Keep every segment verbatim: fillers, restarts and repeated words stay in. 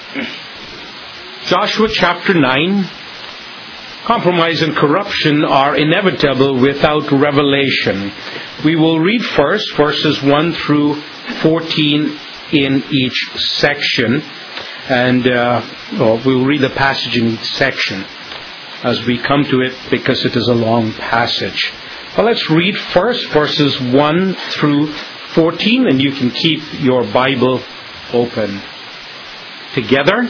Joshua chapter nine. Compromise and corruption are inevitable without revelation. We will read first verses one through fourteen in each section. And uh, well, we'll read the passage in each section as we come to it because it is a long passage. Well, let's read first verses one through fourteen, and you can keep your Bible open together.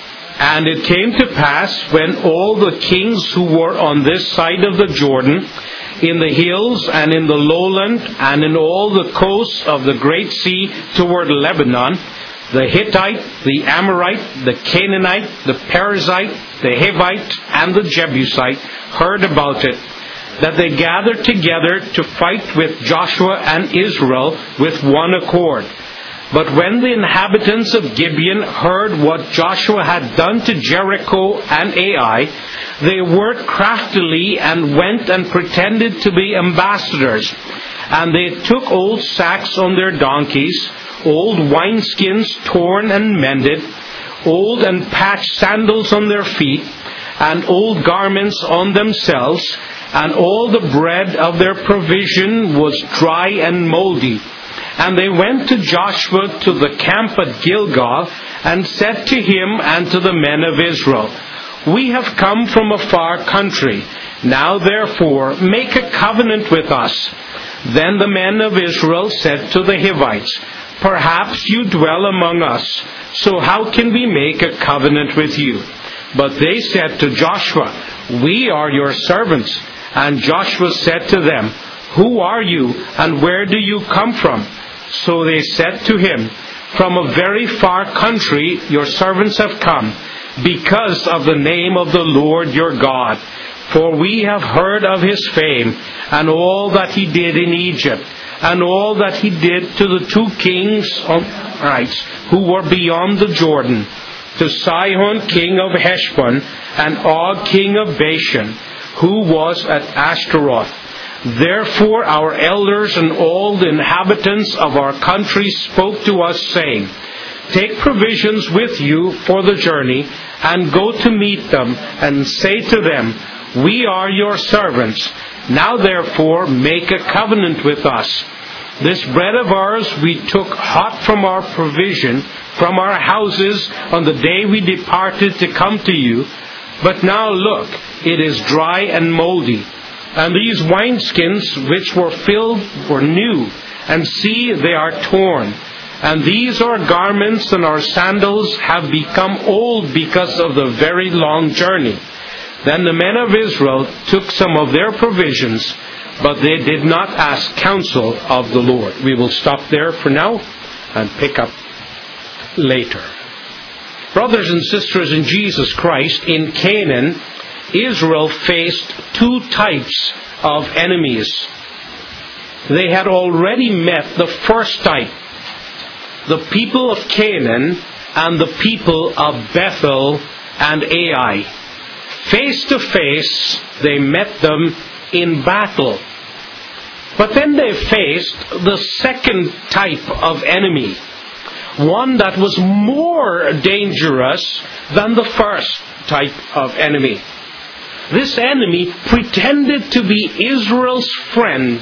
And it came to pass when all the kings who were on this side of the Jordan, in the hills and in the lowland and in all the coasts of the great sea toward Lebanon, the Hittite, the Amorite, the Canaanite, the Perizzite, the Hivite, and the Jebusite heard about it, that they gathered together to fight with Joshua and Israel with one accord. But when the inhabitants of Gibeon heard what Joshua had done to Jericho and Ai, they worked craftily and went and pretended to be ambassadors. And they took old sacks on their donkeys, old wineskins torn and mended, old and patched sandals on their feet, and old garments on themselves, and all the bread of their provision was dry and moldy. And they went to Joshua to the camp at Gilgal, and said to him and to the men of Israel, We have come from a far country. Now therefore make a covenant with us. Then the men of Israel said to the Hivites, Perhaps you dwell among us, so how can we make a covenant with you? But they said to Joshua, We are your servants. And Joshua said to them, Who are you, and where do you come from? So they said to him, From a very far country your servants have come, because of the name of the Lord your God. For we have heard of his fame, and all that he did in Egypt, and all that he did to the two kings of Amorites who were beyond the Jordan, to Sihon king of Heshbon, and Og king of Bashan, who was at Ashtaroth. Therefore our elders and all the inhabitants of our country spoke to us, saying, Take provisions with you for the journey, and go to meet them, and say to them, We are your servants. Now therefore make a covenant with us. This bread of ours we took hot from our provision, from our houses, on the day we departed to come to you. But now look, it is dry and moldy. And these wineskins which were filled were new, and see, they are torn. And these our garments and our sandals have become old because of the very long journey. Then the men of Israel took some of their provisions, but they did not ask counsel of the Lord. We will stop there for now and pick up later. Brothers and sisters in Jesus Christ, in Canaan, Israel faced two types of enemies. They had already met the first type, the people of Canaan and the people of Bethel and Ai. Face to face, they met them in battle. But then they faced the second type of enemy, one that was more dangerous than the first type of enemy. This enemy pretended to be Israel's friend,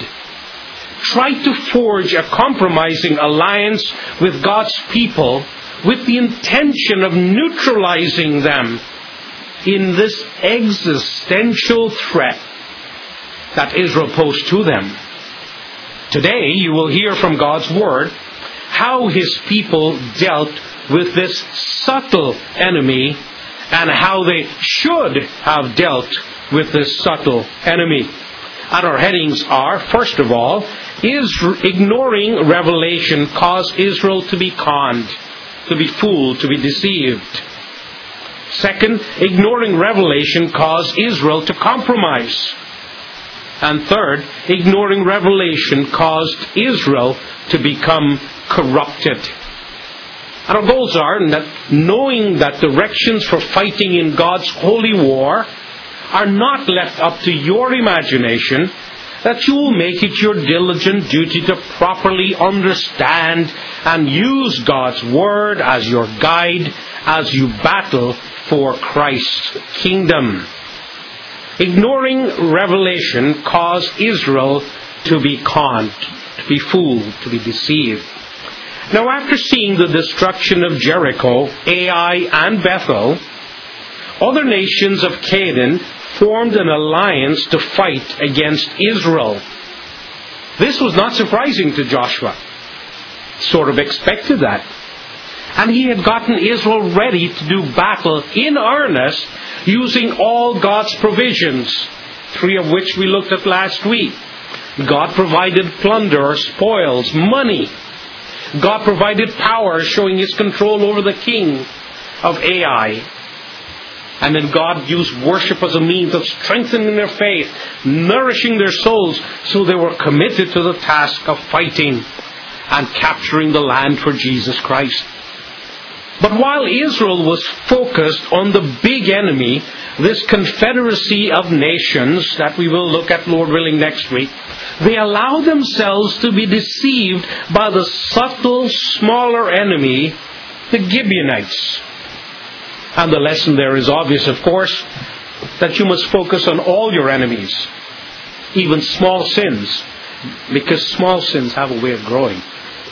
tried to forge a compromising alliance with God's people with the intention of neutralizing them in this existential threat that Israel posed to them. Today you will hear from God's Word how His people dealt with this subtle enemy and how they should have dealt with this subtle enemy. And our headings are, first of all, is ignoring revelation caused Israel to be conned, to be fooled, to be deceived. Second, ignoring revelation caused Israel to compromise. And third, ignoring revelation caused Israel to become corrupted. And our goals are that knowing that directions for fighting in God's holy war are not left up to your imagination, that you will make it your diligent duty to properly understand and use God's Word as your guide as you battle for Christ's kingdom. Ignoring revelation caused Israel to be conned, to be fooled, to be deceived. Now, after seeing the destruction of Jericho, Ai, and Bethel, other nations of Canaan formed an alliance to fight against Israel. This was not surprising to Joshua. Sort of expected that. And he had gotten Israel ready to do battle in earnest using all God's provisions, three of which we looked at last week. God provided plunder or spoils, money. God provided power, showing His control over the king of Ai. And then God used worship as a means of strengthening their faith, nourishing their souls, so they were committed to the task of fighting and capturing the land for Jesus Christ. But while Israel was focused on the big enemy, this confederacy of nations that we will look at, Lord willing, next week, they allowed themselves to be deceived by the subtle, smaller enemy, the Gibeonites. And the lesson there is obvious, of course, that you must focus on all your enemies, even small sins, because small sins have a way of growing.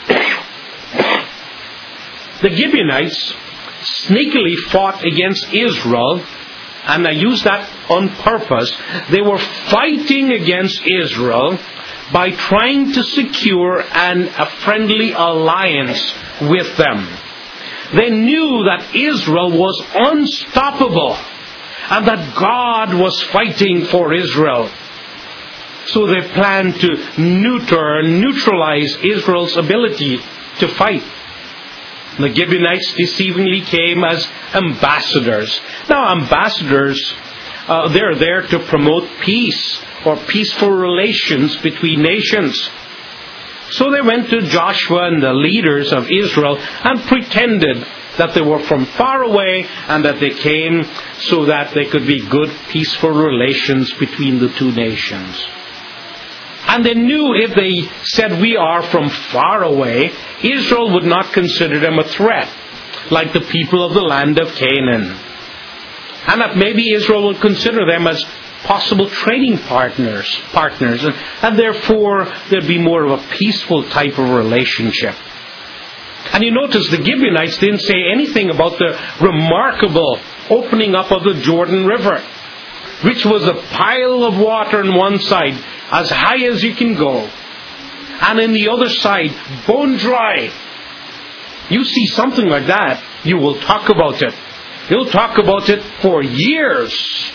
The Gibeonites sneakily fought against Israel, and I use that on purpose. They were fighting against Israel by trying to secure an, a friendly alliance with them. They knew that Israel was unstoppable and that God was fighting for Israel. So they planned to neuter, neutralize Israel's ability to fight. The Gibeonites deceivingly came as ambassadors. Now, ambassadors, uh, they're there to promote peace or peaceful relations between nations. So they went to Joshua and the leaders of Israel and pretended that they were from far away and that they came so that there could be good, peaceful relations between the two nations. And they knew if they said, we are from far away, Israel would not consider them a threat, like the people of the land of Canaan. And that maybe Israel would consider them as possible trading partners, partners, and, and therefore there'd be more of a peaceful type of relationship. And you notice the Gibeonites didn't say anything about the remarkable opening up of the Jordan River, which was a pile of water on one side, as high as you can go, and on the other side, bone dry. You see something like that, you will talk about it. You'll talk about it for years.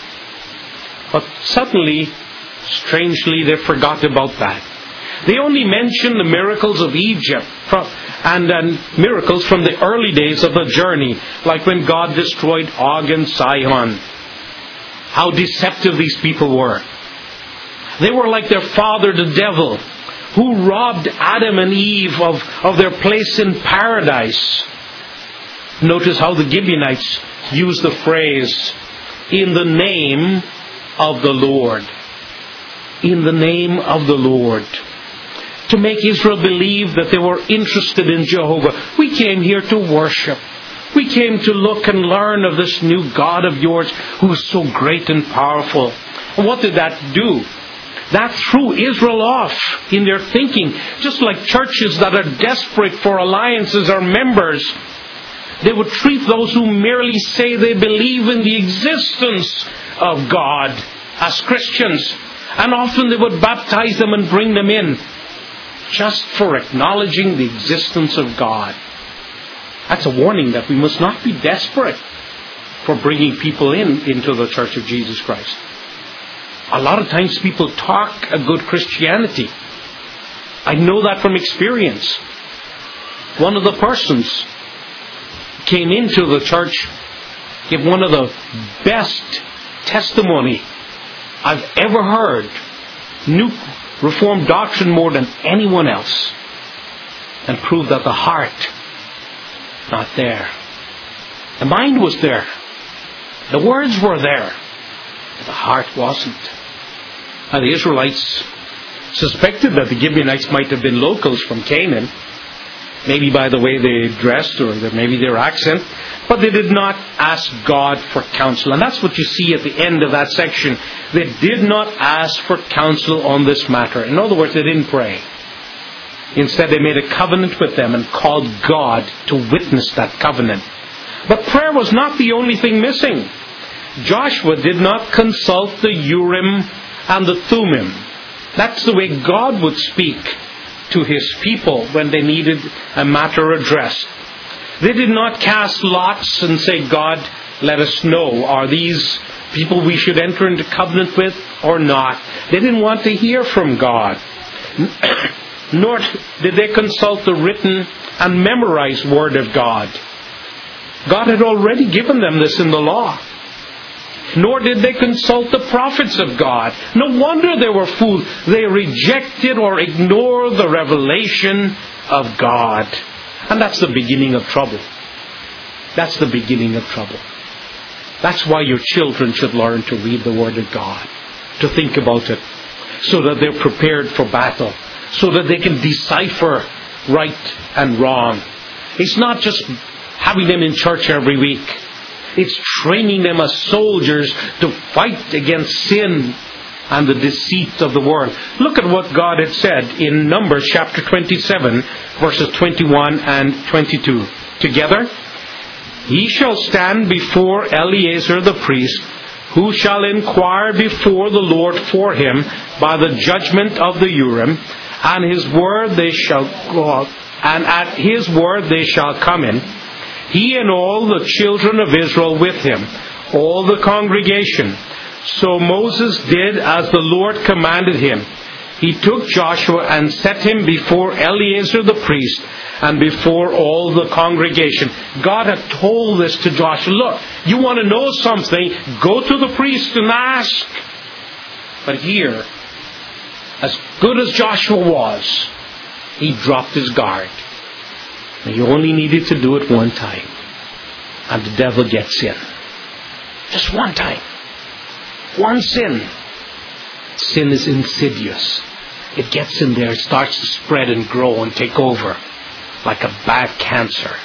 But suddenly, strangely, they forgot about that. They only mentioned the miracles of Egypt from, and, and miracles from the early days of the journey, like when God destroyed Og and Sihon. How deceptive these people were. They were like their father, the devil, who robbed Adam and Eve of, of their place in paradise. Notice how the Gibeonites use the phrase, in the name of the Lord. In the name of the Lord. To make Israel believe that they were interested in Jehovah. We came here to worship. We came to look and learn of this new God of yours who is so great and powerful. And what did that do? That threw Israel off in their thinking. Just like churches that are desperate for alliances or members, they would treat those who merely say they believe in the existence of God as Christians. And often they would baptize them and bring them in just for acknowledging the existence of God. That's a warning that we must not be desperate for bringing people in into the Church of Jesus Christ. A lot of times people talk a good Christianity. I know that from experience. One of the persons came into the church, gave one of the best testimony I've ever heard. Knew Reformed doctrine more than anyone else. And proved that the heart, not there. The mind was there. The words were there. But the heart wasn't. And the Israelites suspected that the Gibeonites might have been locals from Canaan. maybe by the way they dressed or the, maybe their accent, but they did not ask God for counsel. And that's what you see at the end of that section. They did not ask for counsel on this matter. In other words, they didn't pray. Instead, they made a covenant with them and called God to witness that covenant. But prayer was not the only thing missing. Joshua did not consult the Urim and the Thummim. That's the way God would speak to His people when they needed a matter addressed. They did not cast lots and say, God, let us know, are these people we should enter into covenant with or not? They didn't want to hear from God. Nor did they consult the written and memorized Word of God. God had already given them this in the law. Nor did they consult the prophets of God. No wonder they were fooled. They rejected or ignored the revelation of God. And that's the beginning of trouble. That's the beginning of trouble. That's why your children should learn to read the Word of God, to think about it, so that they're prepared for battle, so that they can decipher right and wrong. It's not just having them in church every week. It's training them as soldiers to fight against sin and the deceit of the world. Look at what God had said in Numbers chapter twenty-seven, verses twenty-one and twenty-two. Together, he shall stand before Eleazar the priest, who shall inquire before the Lord for him by the judgment of the Urim, and his word they shall go out, and at his word they shall come in. He and all the children of Israel with him, all the congregation. So Moses did as the Lord commanded him. He took Joshua and set him before Eleazar the priest and before all the congregation. God had told this to Joshua. Look, you want to know something, go to the priest and ask. But here, as good as Joshua was, he dropped his guard. And he only needed to do it one time. And the devil gets in. Just one time. One sin. Sin is insidious. It gets in there, it starts to spread and grow and take over like a bad cancer.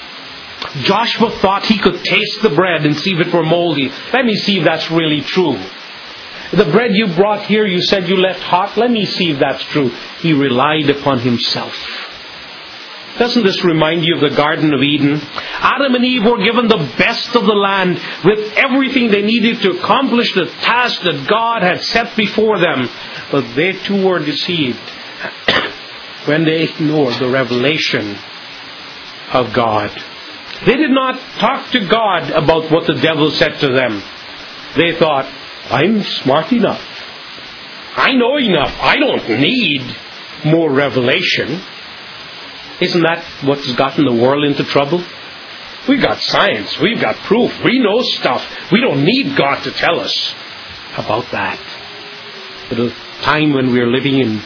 Joshua thought he could taste the bread and see if it were moldy. Let me see if that's really true. The bread you brought here, you said you left hot. Let me see if that's true. He relied upon himself. Doesn't this remind you of the Garden of Eden? Adam and Eve were given the best of the land with everything they needed to accomplish the task that God had set before them. But they too were deceived when they ignored the revelation of God. They did not talk to God about what the devil said to them. They thought, I'm smart enough. I know enough. I don't need more revelation. Isn't that what's gotten the world into trouble? We've got science. We've got proof. We know stuff. We don't need God to tell us about that. At a time when we're living in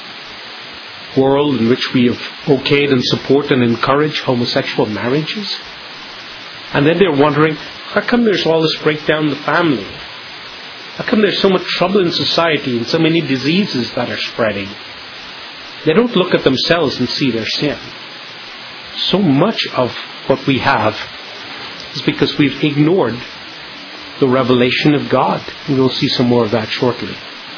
a world in which we have okayed and support and encourage homosexual marriages. And then they're wondering, how come there's all this breakdown in the family? How come there's so much trouble in society and so many diseases that are spreading? They don't look at themselves and see their sin. So much of what we have is because we've ignored the revelation of God. And we'll see some more of that shortly.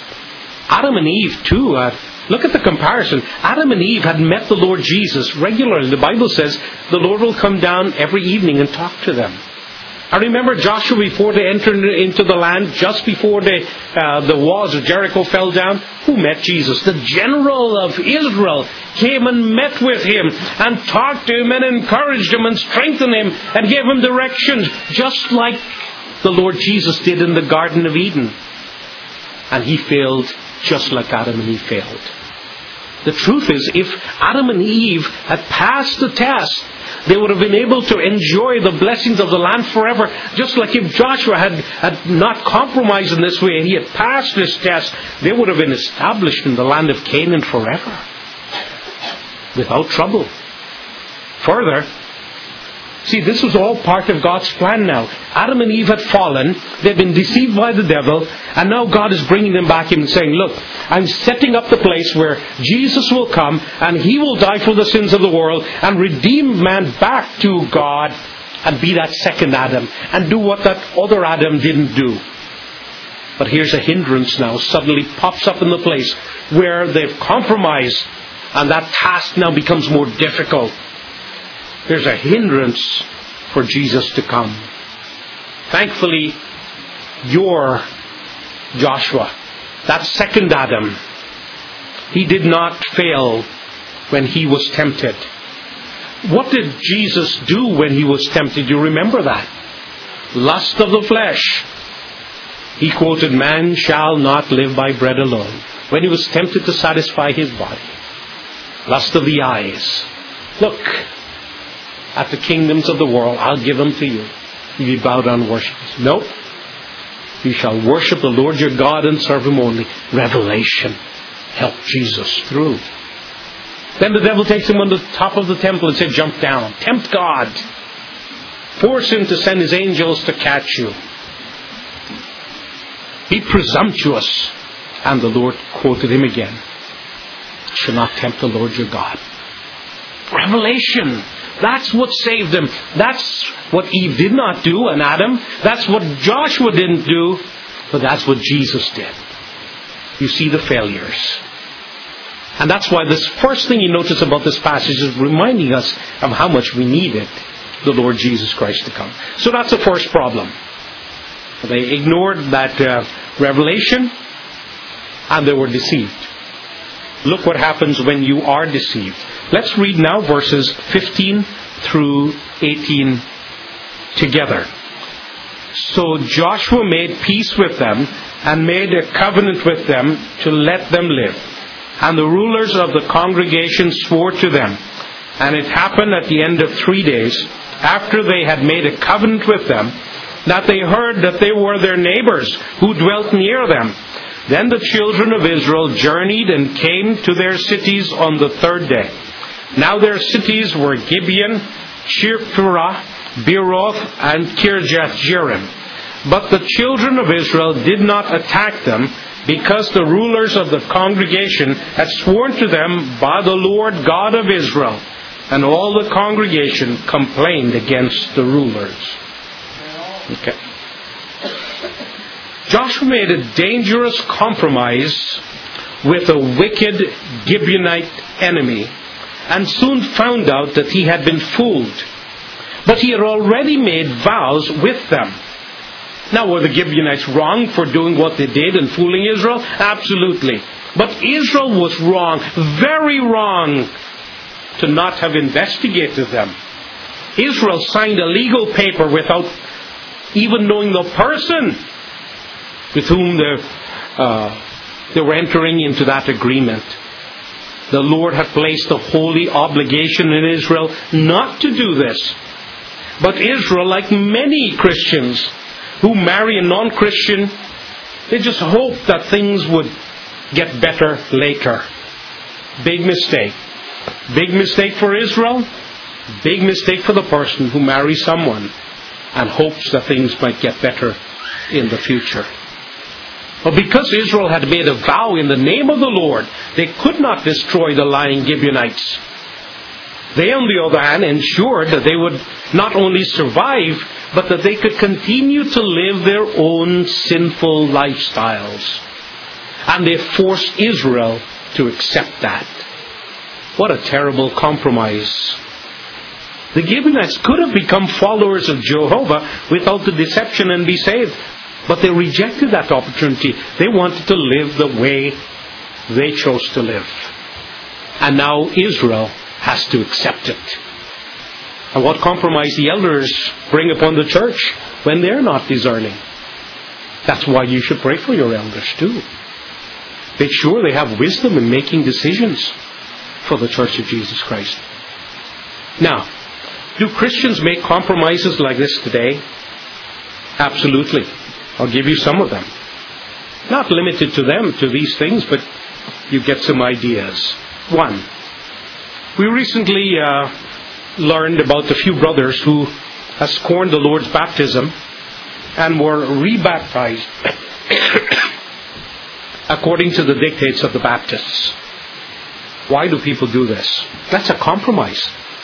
Adam and Eve too, uh, look at the comparison. Adam and Eve had met the Lord Jesus regularly. The Bible says the Lord will come down every evening and talk to them. I remember Joshua before they entered into the land, just before they, uh, the walls of Jericho fell down. Who met Jesus? The general of Israel came and met with him and talked to him and encouraged him and strengthened him and gave him directions, just like the Lord Jesus did in the Garden of Eden. And he failed just like Adam and Eve failed. The truth is, if Adam and Eve had passed the test, they would have been able to enjoy the blessings of the land forever. Just like if Joshua had, had not compromised in this way and he had passed this test, they would have been established in the land of Canaan forever. Without trouble. Further, See, this was all part of God's plan now. Adam and Eve had fallen. They'd been deceived by the devil. And now God is bringing them back in and saying, look, I'm setting up the place where Jesus will come and He will die for the sins of the world and redeem man back to God and be that second Adam and do what that other Adam didn't do. But here's a hindrance now. Suddenly pops up in the place where they've compromised and that task now becomes more difficult. There's a hindrance for Jesus to come. Thankfully, you're Joshua, that second Adam. He did not fail when he was tempted. What did Jesus do when he was tempted? You remember that? Lust of the flesh. He quoted, man shall not live by bread alone. When he was tempted to satisfy his body. Lust of the eyes. Look at the kingdoms of the world. I'll give them to you. You bow down and worship. Nope. You shall worship the Lord your God and serve Him only. Revelation helped Jesus through. Then the devil takes him on the top of the temple and said, jump down. Tempt God. Force Him to send His angels to catch you. Be presumptuous. And the Lord quoted him again. You shall not tempt the Lord your God. Revelation. That's what saved him. That's what Eve did not do, and Adam. That's what Joshua didn't do. But that's what Jesus did. You see the failures. And that's why this first thing you notice about this passage is reminding us of how much we needed the Lord Jesus Christ to come. So that's the first problem. They ignored that uh, revelation and they were deceived. Look what happens when you are deceived. Let's read now verses fifteen through eighteen together. So Joshua made peace with them and made a covenant with them to let them live. And the rulers of the congregation swore to them. And it happened at the end of three days, after they had made a covenant with them, that they heard that they were their neighbors who dwelt near them. Then the children of Israel journeyed and came to their cities on the third day. Now their cities were Gibeon, Shiphrah, Beeroth, and Kirjath-jearim. But the children of Israel did not attack them, because the rulers of the congregation had sworn to them by the Lord God of Israel. And all the congregation complained against the rulers. Okay. Joshua made a dangerous compromise with a wicked Gibeonite enemy and soon found out that he had been fooled. But he had already made vows with them. Now, were the Gibeonites wrong for doing what they did and fooling Israel? Absolutely. But Israel was wrong, very wrong, to not have investigated them. Israel signed a legal paper without even knowing the person with whom they, uh, they were entering into that agreement. The Lord had placed a holy obligation in Israel not to do this. But Israel, like many Christians who marry a non-Christian, they just hope that things would get better later. Big mistake. Big mistake for Israel. Big mistake for the person who marries someone and hopes that things might get better in the future. But because Israel had made a vow in the name of the Lord, they could not destroy the lying Gibeonites. They, on the other hand, ensured that they would not only survive, but that they could continue to live their own sinful lifestyles. And they forced Israel to accept that. What a terrible compromise. The Gibeonites could have become followers of Jehovah without the deception and be saved. But they rejected that opportunity. They wanted to live the way they chose to live. And now Israel has to accept it. And what compromise the elders bring upon the church when they're not discerning. That's why you should pray for your elders too. Make sure they have wisdom in making decisions for the Church of Jesus Christ. Now, do Christians make compromises like this today? Absolutely. I'll give you some of them. Not limited to them, to these things, but you get some ideas. One, we recently uh, learned about a few brothers who had scorned the Lord's baptism and were rebaptized according to the dictates of the Baptists. Why do people do this? That's a compromise.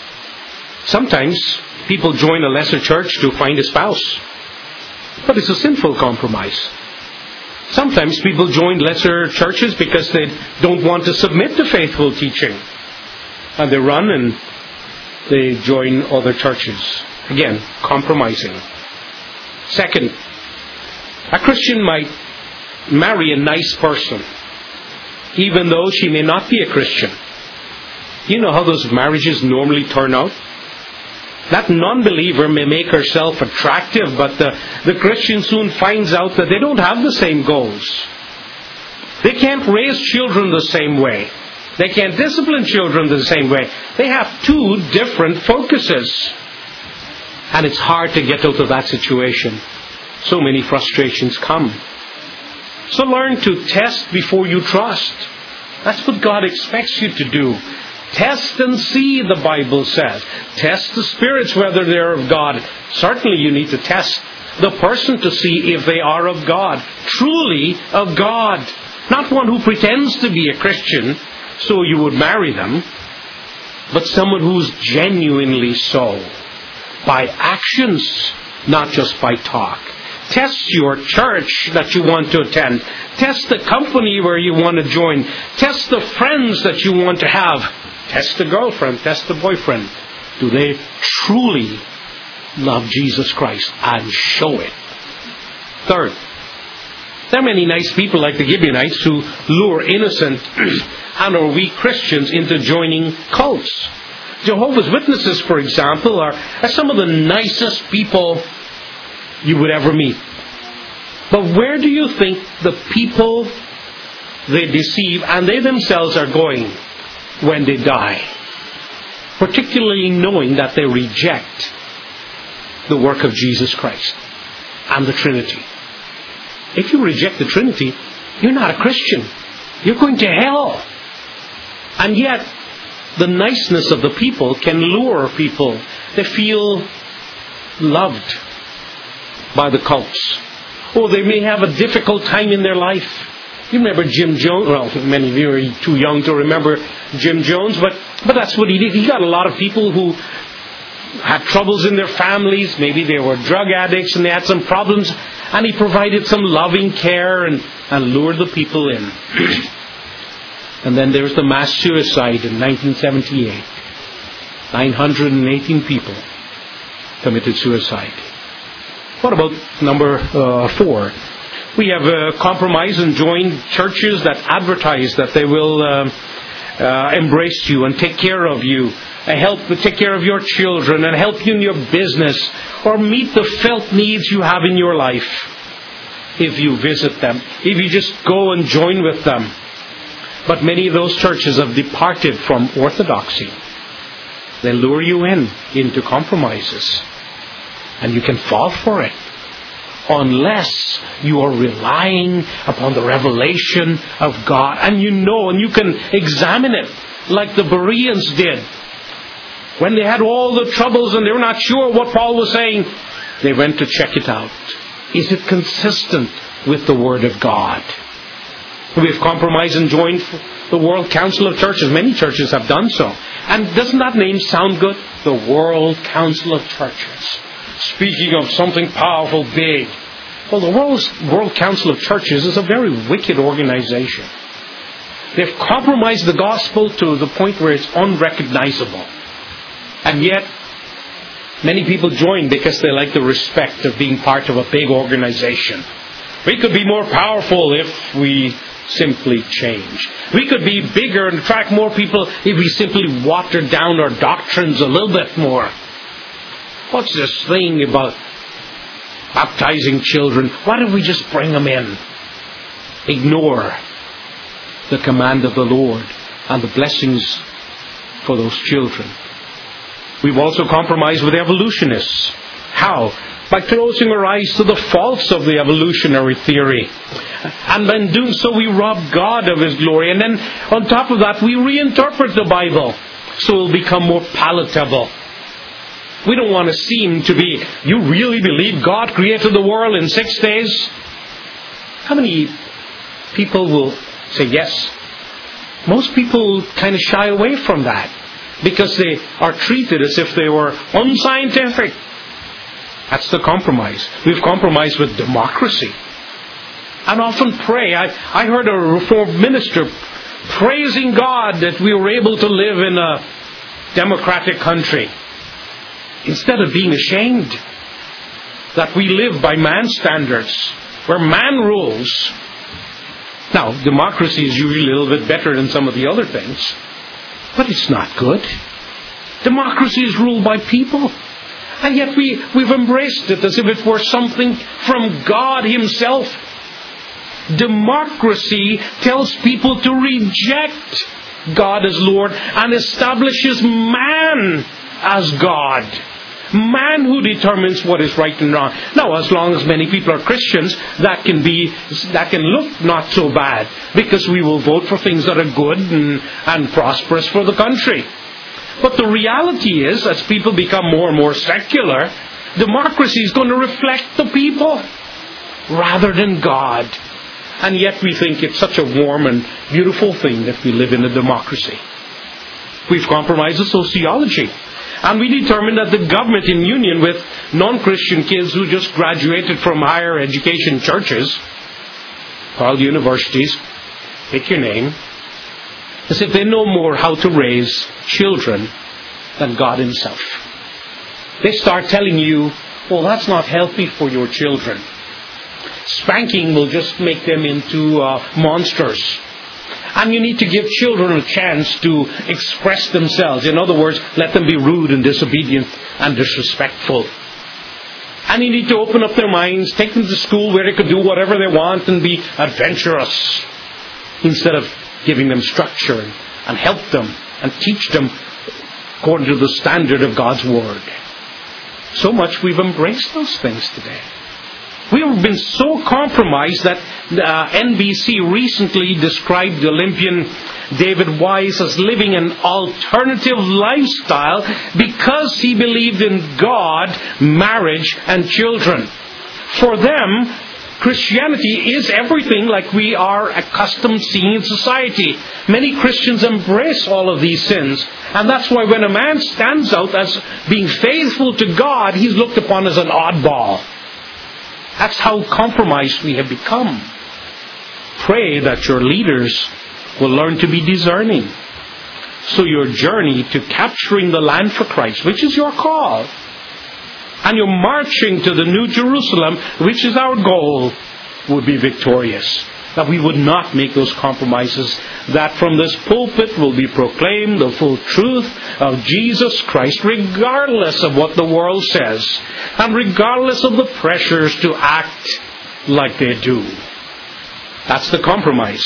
Sometimes people join a lesser church to find a spouse, but it's a sinful compromise. Sometimes people join lesser churches because they don't want to submit to faithful teaching, and they run and they join other churches. Again, compromising. Second, a Christian might marry a nice person, even though she may not be a Christian. You know how those marriages normally turn out? That non-believer may make herself attractive, but the, the Christian soon finds out that they don't have the same goals. They can't raise children the same way. They can't discipline children the same way. They have two different focuses. And it's hard to get out of that situation. So many frustrations come. So learn to test before you trust. That's what God expects you to do. Test and see, the Bible says. Test the spirits whether they're of God. Certainly you need to test the person to see if they are of God. Truly of God. Not one who pretends to be a Christian, so you would marry them, but someone who's genuinely so. By actions, not just by talk. Test your church that you want to attend. Test the company where you want to join. Test the friends that you want to have. Test the girlfriend. Test the boyfriend. Do they truly love Jesus Christ and show it? Third, there are many nice people like the Gibeonites who lure innocent and or weak Christians into joining cults. Jehovah's Witnesses, for example, are, are some of the nicest people you would ever meet. But where do you think the people they deceive and they themselves are going when they die? Particularly knowing that they reject the work of Jesus Christ and the Trinity. If you reject the Trinity, you're not a Christian. You're going to hell. And yet, the niceness of the people can lure people. They feel loved by the cults. Or they may have a difficult time in their life. You remember Jim Jones? Well, many of you are too young to remember Jim Jones, but, but that's what he did. He got a lot of people who had troubles in their families. Maybe they were drug addicts and they had some problems. And he provided some loving care and, and lured the people in. And then there was the mass suicide in nineteen seventy-eight. nine hundred eighteen people committed suicide. What about number uh, four? We have uh, compromised and joined churches that advertise that they will uh, uh, embrace you and take care of you, and help take care of your children and help you in your business, or meet the felt needs you have in your life. If you visit them, if you just go and join with them. But many of those churches have departed from orthodoxy. They lure you in into compromises. And you can fall for it. Unless you are relying upon the revelation of God. And you know, and you can examine it like the Bereans did. When they had all the troubles and they were not sure what Paul was saying, they went to check it out. Is it consistent with the Word of God? We have compromised and joined the World Council of Churches. Many churches have done so. And doesn't that name sound good? The World Council of Churches. Speaking of something powerful, big. Well, the World, World Council of Churches is a very wicked organization. They've compromised the gospel to the point where it's unrecognizable. And yet, many people join because they like the respect of being part of a big organization. We could be more powerful if we simply change. We could be bigger and attract more people if we simply water down our doctrines a little bit more. What's this thing about baptizing children? Why don't we just bring them in? Ignore the command of the Lord and the blessings for those children. We've also compromised with evolutionists. How? By closing our eyes to the faults of the evolutionary theory. And then doing so, we rob God of His glory. And then, on top of that, we reinterpret the Bible so it will become more palatable We don't want to seem to be, you really believe God created the world in six days? How many people will say yes? Most people kind of shy away from that because they are treated as if they were unscientific. That's the compromise. We've compromised with democracy. And often pray. I, I heard a Reformed minister praising God that we were able to live in a democratic country, instead of being ashamed that we live by man's standards, where man rules. Now, democracy is usually a little bit better than some of the other things, but it's not good. Democracy is ruled by people, and yet we, we've embraced it as if it were something from God Himself. Democracy tells people to reject God as Lord and establishes man as God. Man who determines what is right and wrong. Now, as long as many people are Christians, that can be, that can look not so bad, because we will vote for things that are good and, and prosperous for the country. But the reality is, as people become more and more secular, democracy is going to reflect the people rather than God. And yet we think it's such a warm and beautiful thing that we live in a democracy. We've compromised the sociology. And we determined that the government, in union with non-Christian kids who just graduated from higher education churches, called universities, pick your name, as if they know more how to raise children than God Himself. They start telling you, well, that's not healthy for your children. Spanking will just make them into uh, monsters. And you need to give children a chance to express themselves. In other words, let them be rude and disobedient and disrespectful. And you need to open up their minds, take them to school where they could do whatever they want and be adventurous, instead of giving them structure and, and help them and teach them according to the standard of God's Word. So much we've embraced those things today. We have been so compromised that uh, N B C recently described Olympian David Wise as living an alternative lifestyle because he believed in God, marriage, and children. For them, Christianity is everything like we are accustomed seeing in society. Many Christians embrace all of these sins. And that's why when a man stands out as being faithful to God, he's looked upon as an oddball. That's how compromised we have become. Pray that your leaders will learn to be discerning. So your journey to capturing the land for Christ, which is your call, and your marching to the New Jerusalem, which is our goal, would be victorious. That we would not make those compromises. That from this pulpit will be proclaimed the full truth of Jesus Christ, regardless of what the world says, and regardless of the pressures to act like they do. That's the compromise.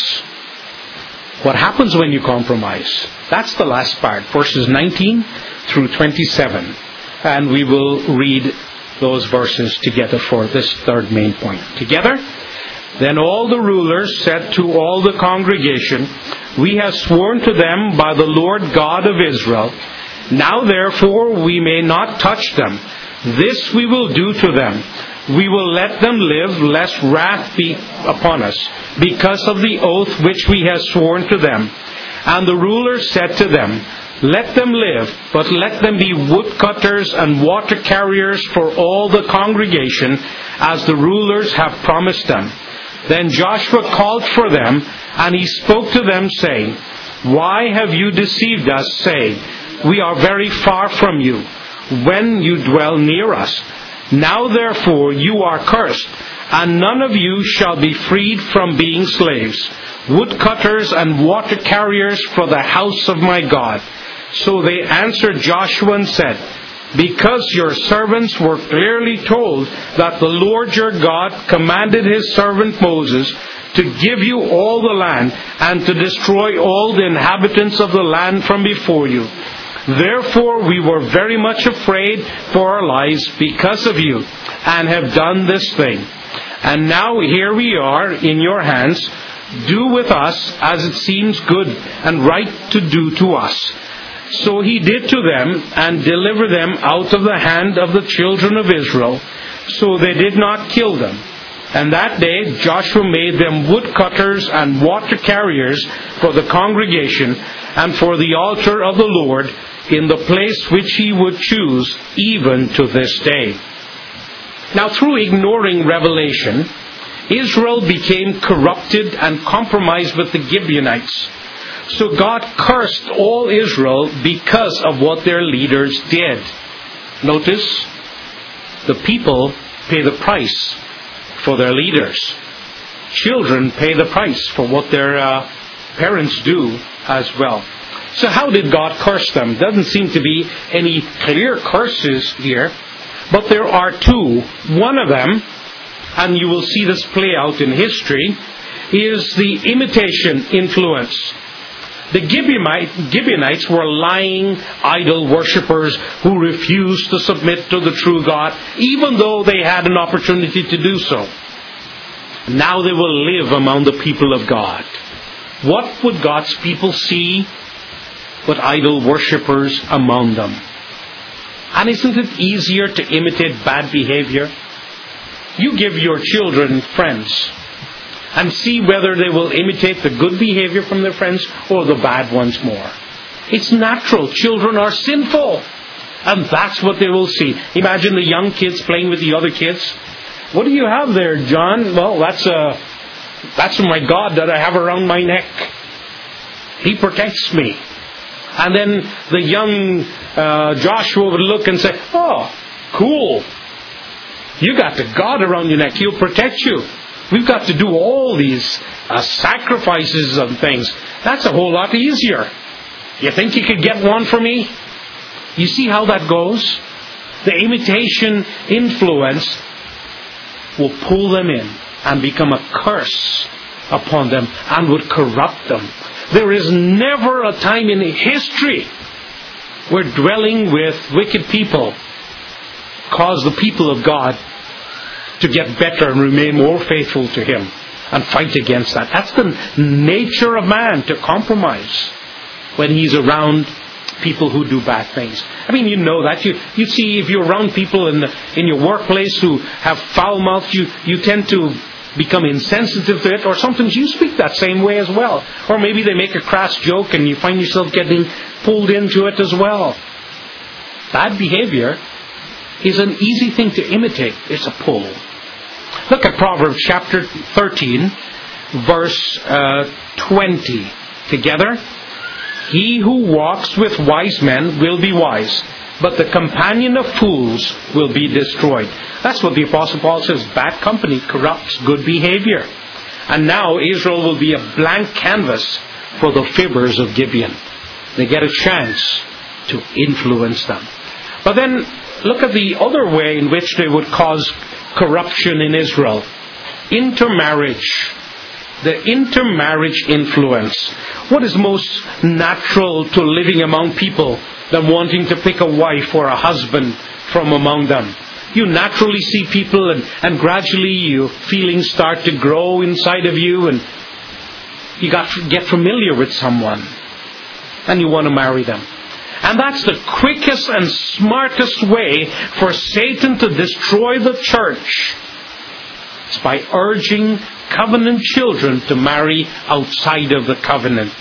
What happens when you compromise? That's the last part, verses nineteen through twenty-seven. And we will read those verses together for this third main point. Together? Then all the rulers said to all the congregation, "We have sworn to them by the Lord God of Israel. Now therefore we may not touch them. This we will do to them. We will let them live, lest wrath be upon us, because of the oath which we have sworn to them." And the rulers said to them, "Let them live, but let them be woodcutters and water carriers for all the congregation, as the rulers have promised them." Then Joshua called for them, and he spoke to them, saying, "Why have you deceived us, saying, 'We are very far from you,' when you dwell near us? Now therefore you are cursed, and none of you shall be freed from being slaves, woodcutters and water carriers for the house of my God." So they answered Joshua and said, "Because your servants were clearly told that the Lord your God commanded His servant Moses to give you all the land and to destroy all the inhabitants of the land from before you. Therefore we were very much afraid for our lives because of you, and have done this thing. And now here we are in your hands. Do with us as it seems good and right to do to us." So he did to them, and delivered them out of the hand of the children of Israel. So they did not kill them. And that day Joshua made them woodcutters and water carriers for the congregation, and for the altar of the Lord, in the place which he would choose, even to this day. Now, through ignoring revelation, Israel became corrupted and compromised with the Gibeonites. So God cursed all Israel because of what their leaders did. Notice, the people pay the price for their leaders. Children pay the price for what their uh, parents do as well. So how did God curse them? Doesn't seem to be any clear curses here, but there are two. One of them, and you will see this play out in history, is the imitation influence. The Gibeonites were lying idol worshippers who refused to submit to the true God, even though they had an opportunity to do so. Now they will live among the people of God. What would God's people see but idol worshippers among them? And isn't it easier to imitate bad behavior? You give your children friends and see whether they will imitate the good behavior from their friends or the bad ones more. It's natural. Children are sinful. And that's what they will see. Imagine the young kids playing with the other kids. What do you have there, John? Well, that's a, that's my God that I have around my neck. He protects me. And then the young uh, Joshua would look and say, oh, cool. You got the God around your neck. He'll protect you. We've got to do all these uh, sacrifices and things. That's a whole lot easier. You think you could get one for me? You see how that goes? The imitation influence will pull them in and become a curse upon them and would corrupt them. There is never a time in history where dwelling with wicked people caused the people of God to get better and remain more faithful to Him and fight against that. That's the nature of man, to compromise when he's around people who do bad things. I mean, you know that. You you see, if you're around people in the, in your workplace who have foul mouth, you, you tend to become insensitive to it, or sometimes you speak that same way as well. Or maybe they make a crass joke and you find yourself getting pulled into it as well. Bad behavior is an easy thing to imitate. It's a pull. Look at Proverbs chapter thirteen, verse uh, twenty. Together. He who walks with wise men will be wise, but the companion of fools will be destroyed. That's what the Apostle Paul says. Bad company corrupts good behavior. And now Israel will be a blank canvas for the fibbers of Gibeon. They get a chance to influence them. But then look at the other way in which they would cause corruption in Israel. Intermarriage. The intermarriage influence. What is most natural to living among people than wanting to pick a wife or a husband from among them? You naturally see people and, and gradually your feelings start to grow inside of you, and you got to get familiar with someone and you want to marry them. And that's the quickest and smartest way for Satan to destroy the church. It's by urging covenant children to marry outside of the covenant.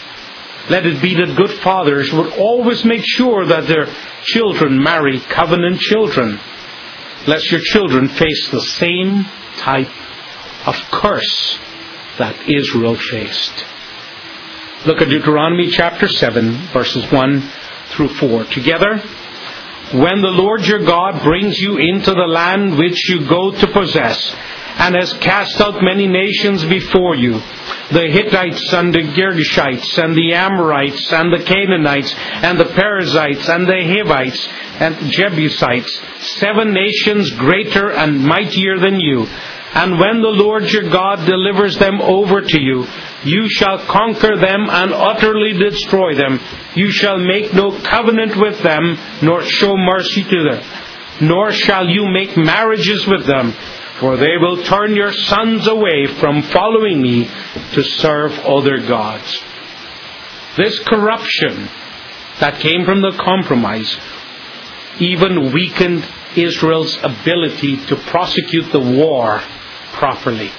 Let it be that good fathers would always make sure that their children marry covenant children, lest your children face the same type of curse that Israel faced. Look at Deuteronomy chapter seven, verses one through four. Together, when the Lord your God brings you into the land which you go to possess, and has cast out many nations before you, the Hittites and the Girgashites and the Amorites and the Canaanites and the Perizzites and the Hivites and Jebusites, seven nations greater and mightier than you. And when the Lord your God delivers them over to you, you shall conquer them and utterly destroy them. You shall make no covenant with them, nor show mercy to them, nor shall you make marriages with them. For they will turn your sons away from following me to serve other gods. This corruption that came from the compromise even weakened Israel's ability to prosecute the war properly.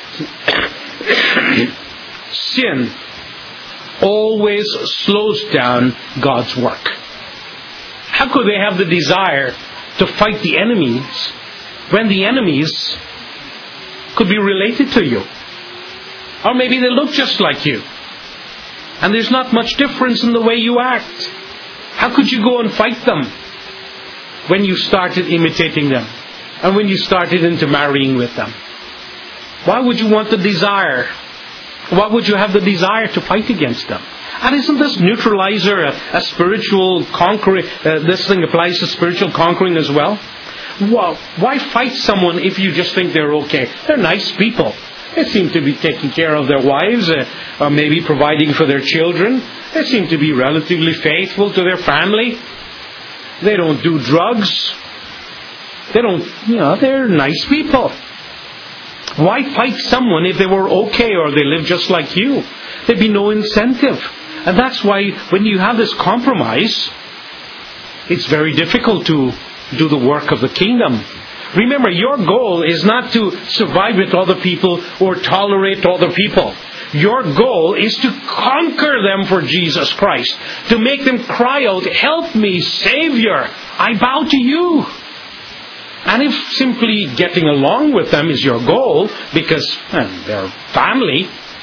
Sin always slows down God's work. How could they have the desire to fight the enemies when the enemies could be related to you? Or maybe they look just like you. And there's not much difference in the way you act. How could you go and fight them when you started imitating them? And when you started intermarrying with them? Why would you want the desire? Why would you have the desire to fight against them? And isn't this neutralizer a, a spiritual conquering? Uh, this thing applies to spiritual conquering as well? Well, why fight someone if you just think they're okay? They're nice people. They seem to be taking care of their wives, uh, or maybe providing for their children. They seem to be relatively faithful to their family. They don't do drugs. They don't, you know, they're nice people. Why fight someone if they were okay or they live just like you? There'd be no incentive. And that's why when you have this compromise, it's very difficult to do the work of the kingdom. Remember, your goal is not to survive with other people or tolerate other people. Your goal is to conquer them for Jesus Christ. To make them cry out, "Help me, Savior! I bow to you." And if simply getting along with them is your goal, because well, they're family,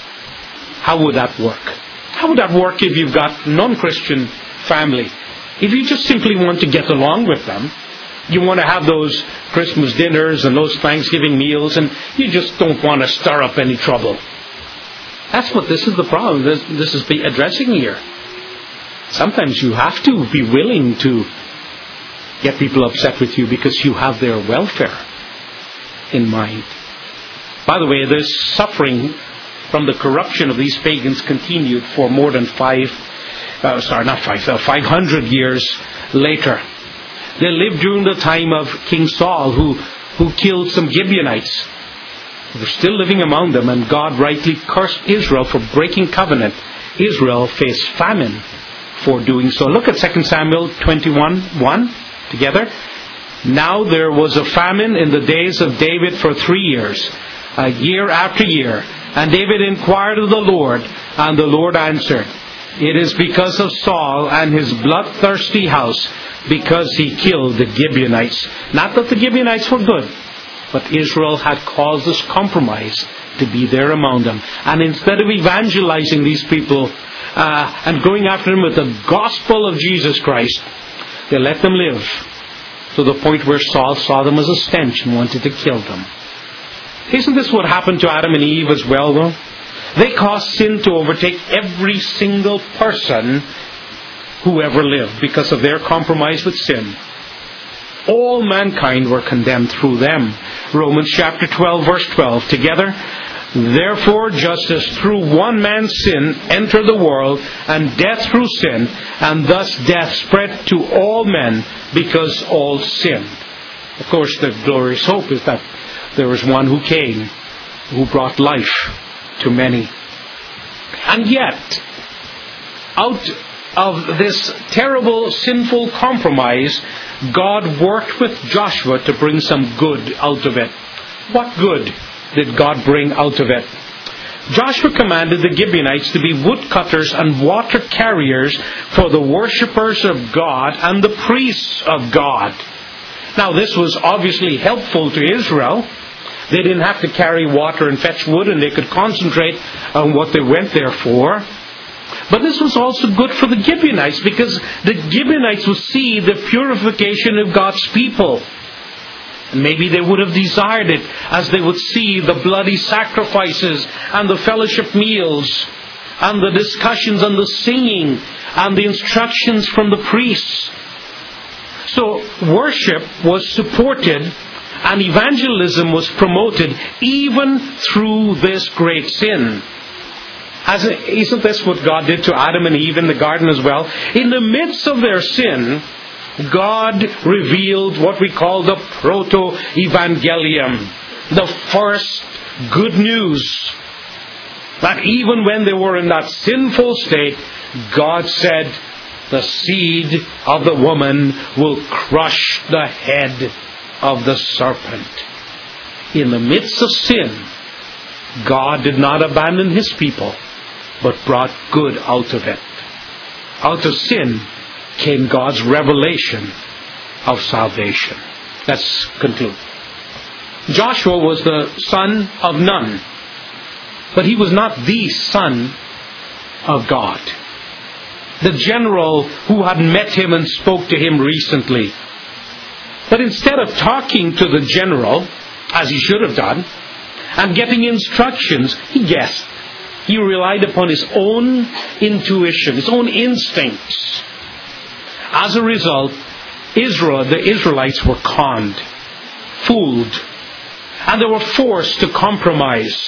how would that work? How would that work if you've got non-Christian family? If you just simply want to get along with them, you want to have those Christmas dinners and those Thanksgiving meals, and you just don't want to stir up any trouble. That's what this is the problem. This, this is the addressing here. Sometimes you have to be willing to get people upset with you because you have their welfare in mind. By the way, this suffering from the corruption of these pagans continued for more than five, uh, sorry, not five, uh, five hundred years later. They lived during the time of King Saul, who, who killed some Gibeonites. They were still living among them, and God rightly cursed Israel for breaking covenant. Israel faced famine for doing so. Look at Second Samuel twenty-one one together. Now there was a famine in the days of David for three years, uh, year after year. And David inquired of the Lord, and the Lord answered, "It is because of Saul and his bloodthirsty house, because he killed the Gibeonites." Not that the Gibeonites were good, but Israel had caused this compromise to be there among them. And instead of evangelizing these people uh, and going after them with the gospel of Jesus Christ, they let them live to the point where Saul saw them as a stench and wanted to kill them. Isn't this what happened to Adam and Eve as well, though? They caused sin to overtake every single person who ever lived because of their compromise with sin. All mankind were condemned through them. Romans chapter twelve, verse twelve. Together, "Therefore, just as through one man's sin entered the world, and death through sin, and thus death spread to all men because all sinned." Of course, the glorious hope is that there was one who came, who brought life to many. And yet, out of this terrible sinful compromise, God worked with Joshua to bring some good out of it. What good did God bring out of it? Joshua commanded the Gibeonites to be woodcutters and water carriers for the worshippers of God and the priests of God. Now, this was obviously helpful to Israel. They didn't have to carry water and fetch wood, and they could concentrate on what they went there for. But this was also good for the Gibeonites, because the Gibeonites would see the purification of God's people. And maybe they would have desired it as they would see the bloody sacrifices and the fellowship meals and the discussions and the singing and the instructions from the priests. So worship was supported and evangelism was promoted even through this great sin. As, isn't this what God did to Adam and Eve in the garden as well? In the midst of their sin, God revealed what we call the proto-evangelium, the first good news. That even when they were in that sinful state, God said, the seed of the woman will crush the head of the serpent. In the midst of sin, God did not abandon His people, but brought good out of it. Out of sin came God's revelation of salvation. Let's conclude. Joshua was the son of Nun, but he was not the son of God. The general who had met him and spoke to him recently. But instead of talking to the general, as he should have done, and getting instructions, he guessed. He relied upon his own intuition, his own instincts. As a result, Israel, the Israelites were conned, fooled, and they were forced to compromise.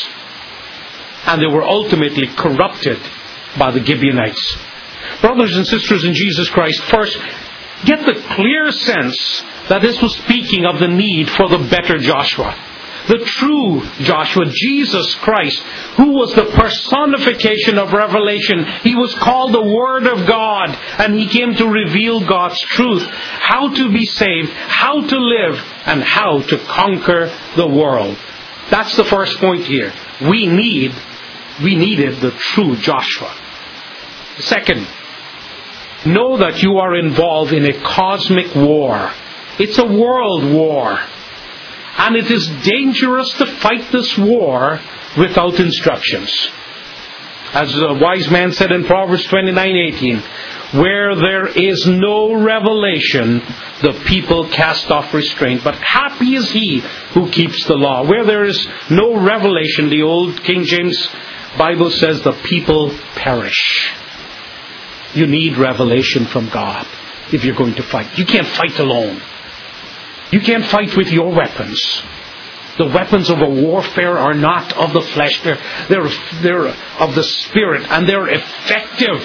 And they were ultimately corrupted by the Gibeonites. Brothers and sisters in Jesus Christ, first, get the clear sense that this was speaking of the need for the better Joshua. The true Joshua, Jesus Christ, who was the personification of revelation. He was called the Word of God, and He came to reveal God's truth, how to be saved, how to live, and how to conquer the world. That's the first point here. We need, we needed the true Joshua. Second, know that you are involved in a cosmic war. It's a world war. And it is dangerous to fight this war without instructions. As a wise man said in Proverbs twenty-nine eighteen, where there is no revelation, the people cast off restraint. But happy is he who keeps the law. Where there is no revelation, the old King James Bible says, the people perish. You need revelation from God if you're going to fight. You can't fight alone. You can't fight with your weapons. The weapons of a warfare are not of the flesh. They're, they're, they're of the Spirit, and they're effective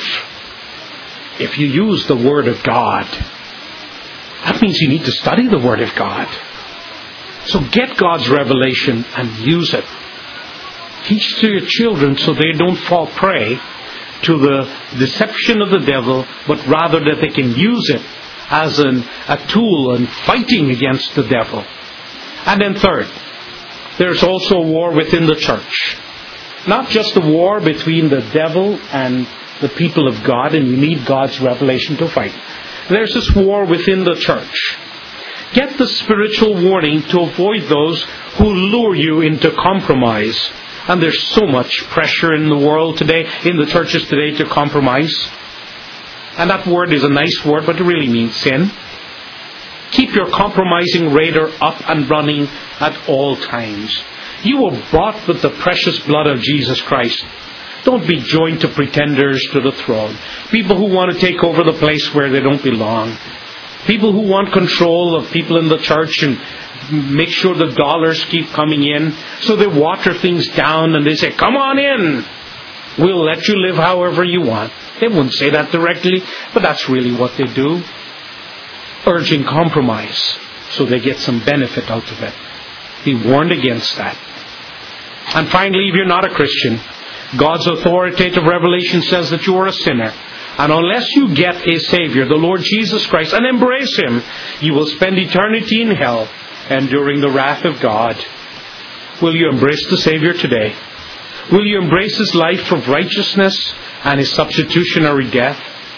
if you use the Word of God. That means you need to study the Word of God. So get God's revelation and use it. Teach to your children so they don't fall prey to the deception of the devil, but rather that they can use it as an, a tool in fighting against the devil. And then third, there's also a war within the church. Not just a war between the devil and the people of God, and you need God's revelation to fight. There's this war within the church. Get the spiritual warning to avoid those who lure you into compromise. And there's so much pressure in the world today, in the churches today, to compromise. And that word is a nice word, but it really means sin. Keep your compromising radar up and running at all times. You were bought with the precious blood of Jesus Christ. Don't be joined to pretenders to the throne. People who want to take over the place where they don't belong. People who want control of people in the church and make sure the dollars keep coming in. So they water things down and they say, come on in. We'll let you live however you want. They wouldn't say that directly, but that's really what they do. Urging compromise so they get some benefit out of it. Be warned against that. And finally, if you're not a Christian, God's authoritative revelation says that you are a sinner. And unless you get a Savior, the Lord Jesus Christ, and embrace Him, you will spend eternity in hell, enduring the wrath of God. Will you embrace the Savior today? Will you embrace His life of righteousness and His substitutionary death?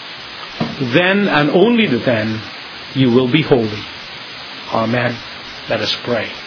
Then and only then you will be holy. Amen. Let us pray.